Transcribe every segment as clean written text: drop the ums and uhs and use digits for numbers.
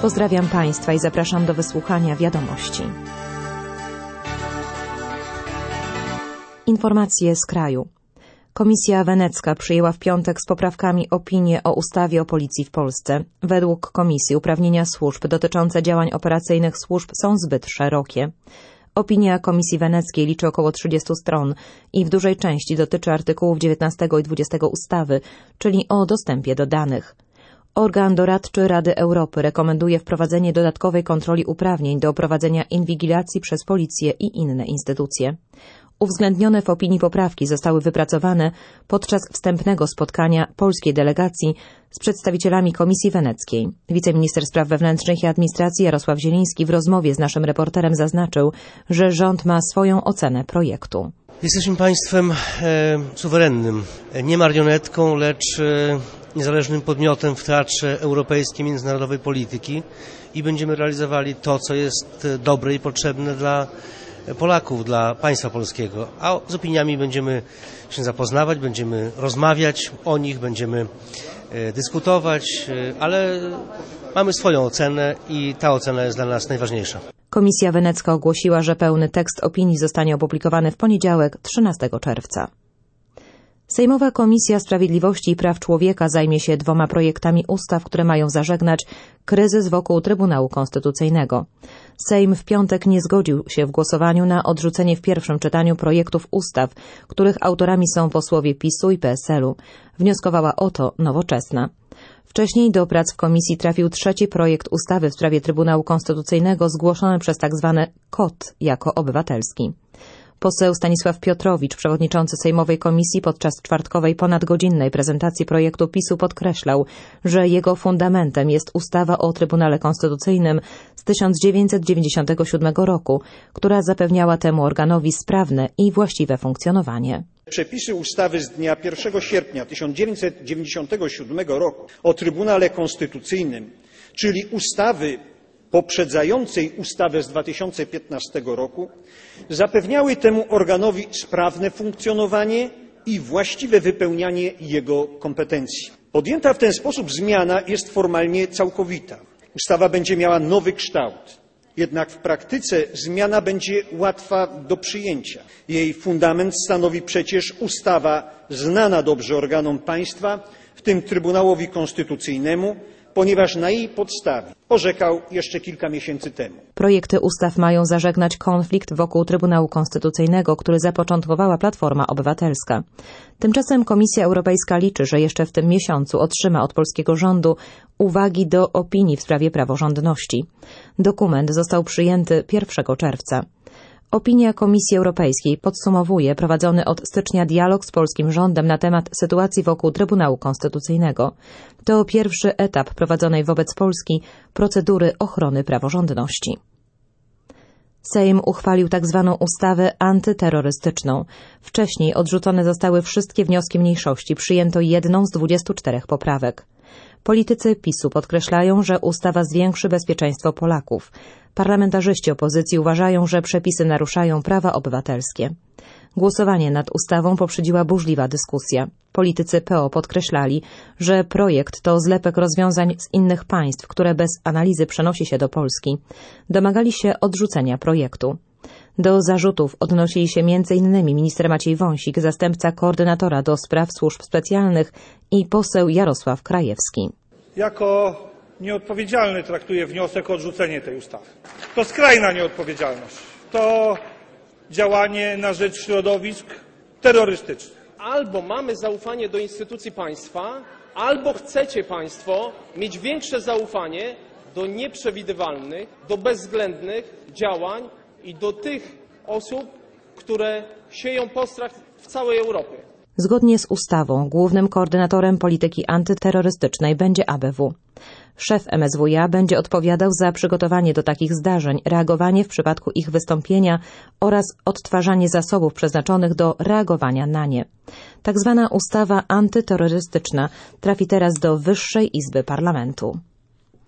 Pozdrawiam Państwa i zapraszam do wysłuchania wiadomości. Informacje z kraju. Komisja Wenecka przyjęła w piątek z poprawkami opinię o ustawie o policji w Polsce. Według komisji uprawnienia służb dotyczące działań operacyjnych służb są zbyt szerokie. Opinia Komisji Weneckiej liczy około 30 stron i w dużej części dotyczy artykułów 19 i 20 ustawy, czyli o dostępie do danych. Organ doradczy Rady Europy rekomenduje wprowadzenie dodatkowej kontroli uprawnień do prowadzenia inwigilacji przez policję i inne instytucje. Uwzględnione w opinii poprawki zostały wypracowane podczas wstępnego spotkania polskiej delegacji z przedstawicielami Komisji Weneckiej. Wiceminister Spraw Wewnętrznych i Administracji Jarosław Zieliński w rozmowie z naszym reporterem zaznaczył, że rząd ma swoją ocenę projektu. Jesteśmy państwem suwerennym, nie marionetką, lecz niezależnym podmiotem w teatrze europejskiej międzynarodowej polityki i będziemy realizowali to, co jest dobre i potrzebne dla Polaków, dla państwa polskiego, a z opiniami będziemy się zapoznawać, będziemy rozmawiać o nich, będziemy dyskutować, ale mamy swoją ocenę i ta ocena jest dla nas najważniejsza. Komisja Wenecka ogłosiła, że pełny tekst opinii zostanie opublikowany w poniedziałek, 13 czerwca. Sejmowa Komisja Sprawiedliwości i Praw Człowieka zajmie się 2 projektami ustaw, które mają zażegnać kryzys wokół Trybunału Konstytucyjnego. Sejm w piątek nie zgodził się w głosowaniu na odrzucenie w pierwszym czytaniu projektów ustaw, których autorami są posłowie PiS-u i PSL-u. Wnioskowała o to Nowoczesna. Wcześniej do prac w komisji trafił 3. projekt ustawy w sprawie Trybunału Konstytucyjnego zgłoszony przez tzw. KOT jako obywatelski. Poseł Stanisław Piotrowicz, przewodniczący Sejmowej Komisji, podczas czwartkowej ponadgodzinnej prezentacji projektu PiS-u podkreślał, że jego fundamentem jest ustawa o Trybunale Konstytucyjnym z 1997 roku, która zapewniała temu organowi sprawne i właściwe funkcjonowanie. Przepisy ustawy z dnia 1 sierpnia 1997 roku o Trybunale Konstytucyjnym, czyli ustawy poprzedzającej ustawę z 2015 roku, zapewniały temu organowi sprawne funkcjonowanie i właściwe wypełnianie jego kompetencji. Podjęta w ten sposób zmiana jest formalnie całkowita. Ustawa będzie miała nowy kształt, jednak w praktyce zmiana będzie łatwa do przyjęcia. Jej fundament stanowi przecież ustawa znana dobrze organom państwa, w tym Trybunałowi Konstytucyjnemu, ponieważ na jej podstawie orzekał jeszcze kilka miesięcy temu. Projekty ustaw mają zażegnać konflikt wokół Trybunału Konstytucyjnego, który zapoczątkowała Platforma Obywatelska. Tymczasem Komisja Europejska liczy, że jeszcze w tym miesiącu otrzyma od polskiego rządu uwagi do opinii w sprawie praworządności. Dokument został przyjęty 1 czerwca. Opinia Komisji Europejskiej podsumowuje prowadzony od stycznia dialog z polskim rządem na temat sytuacji wokół Trybunału Konstytucyjnego. To pierwszy etap prowadzonej wobec Polski procedury ochrony praworządności. Sejm uchwalił tzw. ustawę antyterrorystyczną. Wcześniej odrzucone zostały wszystkie wnioski mniejszości, przyjęto jedną z 24 poprawek. Politycy PiS-u podkreślają, że ustawa zwiększy bezpieczeństwo Polaków. Parlamentarzyści opozycji uważają, że przepisy naruszają prawa obywatelskie. Głosowanie nad ustawą poprzedziła burzliwa dyskusja. Politycy PO podkreślali, że projekt to zlepek rozwiązań z innych państw, które bez analizy przenosi się do Polski. Domagali się odrzucenia projektu. Do zarzutów odnosili się m.in. minister Maciej Wąsik, zastępca koordynatora do spraw służb specjalnych i poseł Jarosław Krajewski. Jako nieodpowiedzialny traktuję wniosek o odrzucenie tej ustawy. To skrajna nieodpowiedzialność. To działanie na rzecz środowisk terrorystycznych. Albo mamy zaufanie do instytucji państwa, albo chcecie państwo mieć większe zaufanie do nieprzewidywalnych, do bezwzględnych działań i do tych osób, które sieją postrach w całej Europie. Zgodnie z ustawą głównym koordynatorem polityki antyterrorystycznej będzie ABW. Szef MSWiA będzie odpowiadał za przygotowanie do takich zdarzeń, reagowanie w przypadku ich wystąpienia oraz odtwarzanie zasobów przeznaczonych do reagowania na nie. Tak zwana ustawa antyterrorystyczna trafi teraz do Wyższej Izby Parlamentu.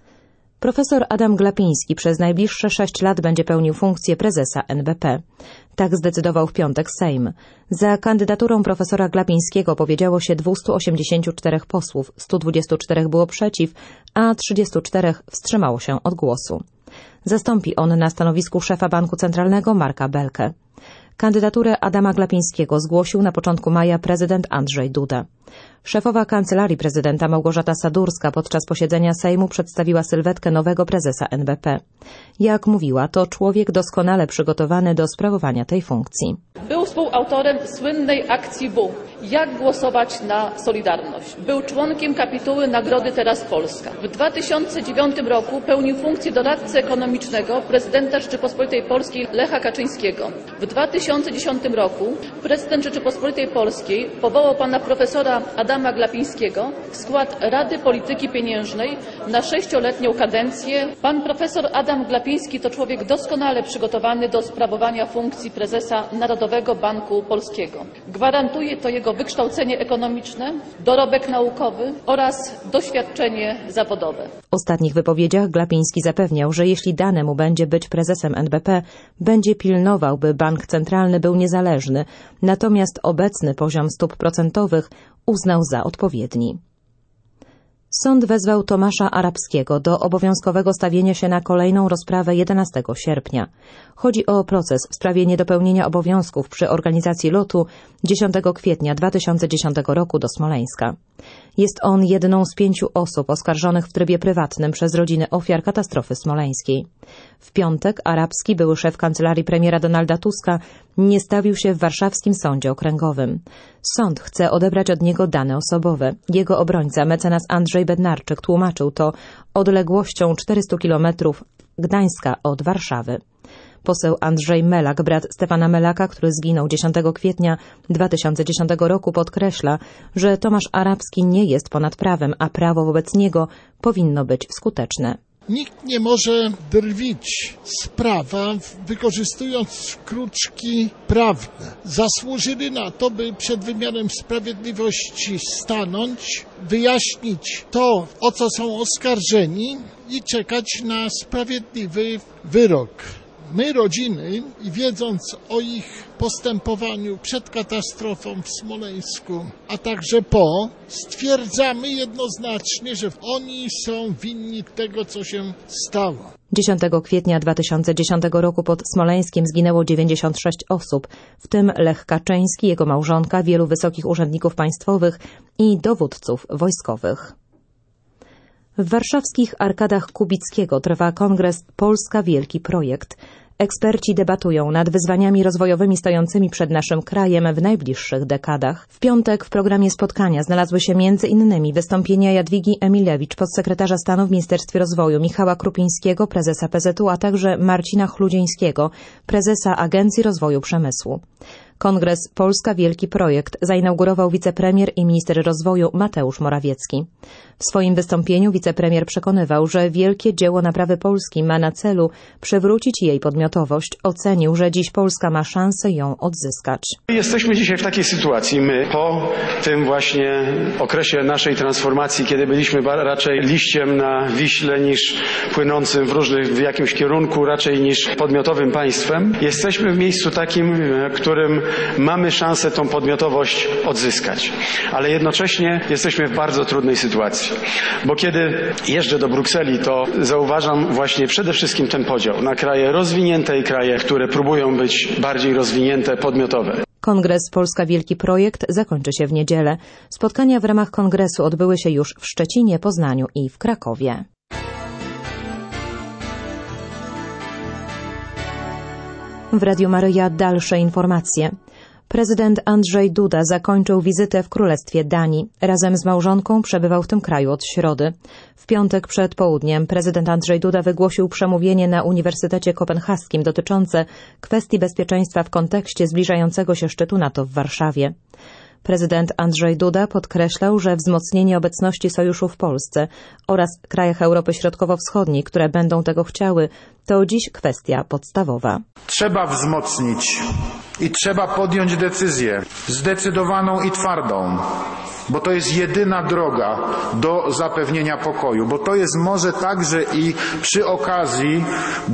Profesor Adam Glapiński przez najbliższe 6 lat będzie pełnił funkcję prezesa NBP. Tak zdecydował w piątek Sejm. Za kandydaturą profesora Glapińskiego powiedziało się 284 posłów, 124 było przeciw, a 34 wstrzymało się od głosu. Zastąpi on na stanowisku szefa Banku Centralnego Marka Belkę. Kandydaturę Adama Glapińskiego zgłosił na początku maja prezydent Andrzej Duda. Szefowa Kancelarii Prezydenta Małgorzata Sadurska podczas posiedzenia Sejmu przedstawiła sylwetkę nowego prezesa NBP. Jak mówiła, to człowiek doskonale przygotowany do sprawowania tej funkcji. Był współautorem słynnej akcji W. Jak głosować na Solidarność. Był członkiem kapituły Nagrody Teraz Polska. W 2009 roku pełnił funkcję doradcy ekonomicznego prezydenta Rzeczypospolitej Polskiej Lecha Kaczyńskiego. W 2010 roku prezydent Rzeczypospolitej Polskiej powołał pana profesora Adama Glapińskiego w skład Rady Polityki Pieniężnej na 6-letnią kadencję. Pan profesor Adam Glapiński to człowiek doskonale przygotowany do sprawowania funkcji prezesa Narodowego Banku Polskiego. Gwarantuje to jego wykształcenie ekonomiczne, dorobek naukowy oraz doświadczenie zawodowe. W ostatnich wypowiedziach Glapiński zapewniał, że jeśli dane mu będzie być prezesem NBP, będzie pilnował, by bank centralny był niezależny, natomiast obecny poziom stóp procentowych uznał za odpowiedni. Sąd wezwał Tomasza Arabskiego do obowiązkowego stawienia się na kolejną rozprawę 11 sierpnia. Chodzi o proces w sprawie niedopełnienia obowiązków przy organizacji lotu 10 kwietnia 2010 roku do Smoleńska. Jest on jedną z 5 osób oskarżonych w trybie prywatnym przez rodziny ofiar katastrofy smoleńskiej. W piątek Arabski, były szef kancelarii premiera Donalda Tuska, nie stawił się w warszawskim sądzie okręgowym. Sąd chce odebrać od niego dane osobowe. Jego obrońca, mecenas Andrzej Bednarczyk, tłumaczył to odległością 400 kilometrów Gdańska od Warszawy. Poseł Andrzej Melak, brat Stefana Melaka, który zginął 10 kwietnia 2010 roku, podkreśla, że Tomasz Arabski nie jest ponad prawem, a prawo wobec niego powinno być skuteczne. Nikt nie może drwić z prawa, wykorzystując kruczki prawne. Zasłużyli na to, by przed wymiarem sprawiedliwości stanąć, wyjaśnić to, o co są oskarżeni i czekać na sprawiedliwy wyrok. My, rodziny, i wiedząc o ich postępowaniu przed katastrofą w Smoleńsku, a także po, stwierdzamy jednoznacznie, że oni są winni tego, co się stało. 10 kwietnia 2010 roku pod Smoleńskiem zginęło 96 osób, w tym Lech Kaczyński, jego małżonka, wielu wysokich urzędników państwowych i dowódców wojskowych. W warszawskich arkadach Kubickiego trwa kongres Polska Wielki Projekt. Eksperci debatują nad wyzwaniami rozwojowymi stojącymi przed naszym krajem w najbliższych dekadach. W piątek w programie spotkania znalazły się m.in. wystąpienia Jadwigi Emilewicz, podsekretarza stanu w Ministerstwie Rozwoju, Michała Krupińskiego, prezesa PZU, a także Marcina Chludzińskiego, prezesa Agencji Rozwoju Przemysłu. Kongres Polska Wielki Projekt zainaugurował wicepremier i minister rozwoju Mateusz Morawiecki. W swoim wystąpieniu wicepremier przekonywał, że wielkie dzieło naprawy Polski ma na celu przywrócić jej podmiotowość. Ocenił, że dziś Polska ma szansę ją odzyskać. Jesteśmy dzisiaj w takiej sytuacji, my po tym właśnie okresie naszej transformacji, kiedy byliśmy raczej liściem na Wiśle niż płynącym w jakimś kierunku, raczej niż podmiotowym państwem, jesteśmy w miejscu takim, w którym mamy szansę tą podmiotowość odzyskać. Ale jednocześnie jesteśmy w bardzo trudnej sytuacji. Bo kiedy jeżdżę do Brukseli, to zauważam właśnie przede wszystkim ten podział na kraje rozwinięte i kraje, które próbują być bardziej rozwinięte, podmiotowe. Kongres Polska Wielki Projekt zakończy się w niedzielę. Spotkania w ramach kongresu odbyły się już w Szczecinie, Poznaniu i w Krakowie. W Radiu Maryja dalsze informacje. Prezydent Andrzej Duda zakończył wizytę w Królestwie Danii. Razem z małżonką przebywał w tym kraju od środy. W piątek przed południem prezydent Andrzej Duda wygłosił przemówienie na Uniwersytecie Kopenhaskim dotyczące kwestii bezpieczeństwa w kontekście zbliżającego się szczytu NATO w Warszawie. Prezydent Andrzej Duda podkreślał, że wzmocnienie obecności sojuszu w Polsce oraz krajach Europy Środkowo-Wschodniej, które będą tego chciały, to dziś kwestia podstawowa. Trzeba wzmocnić I trzeba podjąć decyzję zdecydowaną i twardą, bo to jest jedyna droga do zapewnienia pokoju, bo to jest może także i przy okazji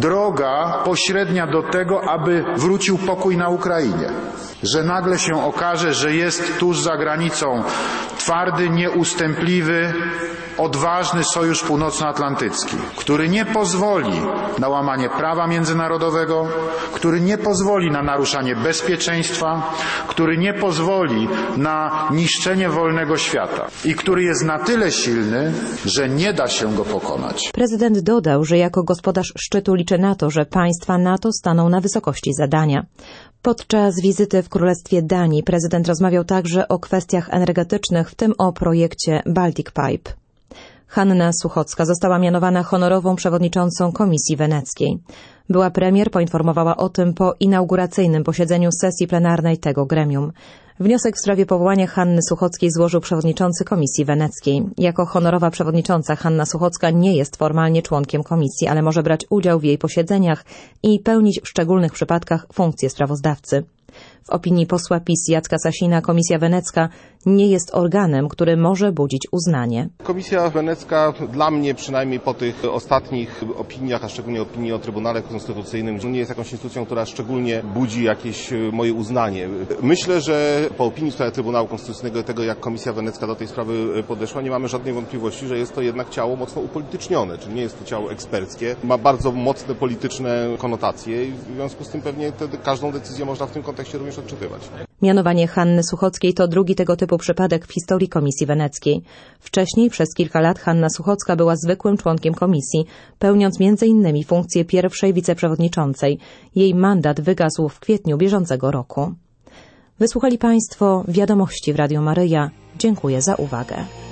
droga pośrednia do tego, aby wrócił pokój na Ukrainie. Że nagle się okaże, że jest tuż za granicą twardy, nieustępliwy, odważny sojusz północnoatlantycki, który nie pozwoli na łamanie prawa międzynarodowego, który nie pozwoli na naruszanie bezpieczeństwa, który nie pozwoli na niszczenie wolnego świata i który jest na tyle silny, że nie da się go pokonać. Prezydent dodał, że jako gospodarz szczytu liczy na to, że państwa NATO staną na wysokości zadania. Podczas wizyty w Królestwie Danii prezydent rozmawiał także o kwestiach energetycznych, w tym o projekcie Baltic Pipe. Hanna Suchocka została mianowana honorową przewodniczącą Komisji Weneckiej. Była premier poinformowała o tym po inauguracyjnym posiedzeniu sesji plenarnej tego gremium. Wniosek w sprawie powołania Hanny Suchockiej złożył przewodniczący Komisji Weneckiej. Jako honorowa przewodnicząca Hanna Suchocka nie jest formalnie członkiem komisji, ale może brać udział w jej posiedzeniach i pełnić w szczególnych przypadkach funkcję sprawozdawcy. W opinii posła PiS Jacka Sasina Komisja Wenecka nie jest organem, który może budzić uznanie. Komisja Wenecka dla mnie, przynajmniej po tych ostatnich opiniach, a szczególnie opinii o Trybunale Konstytucyjnym, nie jest jakąś instytucją, która szczególnie budzi jakieś moje uznanie. Myślę, że po opinii w sprawie Trybunału Konstytucyjnego, tego jak Komisja Wenecka do tej sprawy podeszła, nie mamy żadnej wątpliwości, że jest to jednak ciało mocno upolitycznione, czyli nie jest to ciało eksperckie, ma bardzo mocne polityczne konotacje i w związku z tym pewnie każdą decyzję można w tym kontekście również odczytywać. Mianowanie Hanny Suchockiej to drugi tego typu przypadek w historii Komisji Weneckiej. Wcześniej przez kilka lat Hanna Suchocka była zwykłym członkiem komisji, pełniąc m.in. funkcję pierwszej wiceprzewodniczącej. Jej mandat wygasł w kwietniu bieżącego roku. Wysłuchali Państwo wiadomości w Radiu Maryja. Dziękuję za uwagę.